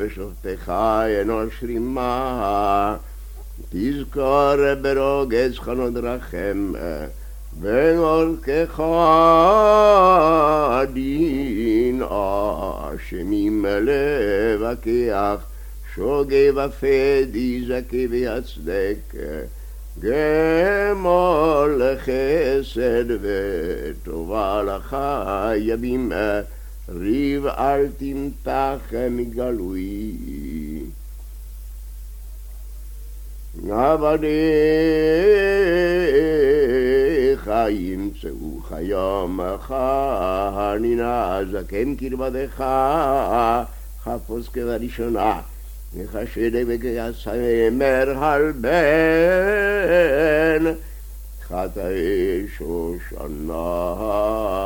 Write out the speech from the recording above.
בשופטיך אנוש רימה, תזכור ברוגז חנות רחם, ונורכך דין אשמים לבקח, שוגי ופדי זכי ויצדק, גמול חסד וטובה לך ימים, ריב אל תמתח מגלוי. עבדיך ימצאוך יומך, הנינה זקן קרבתך, חפוץ כבראשונה, וחשדי וכיסמר הלבן, חטאי שושנה.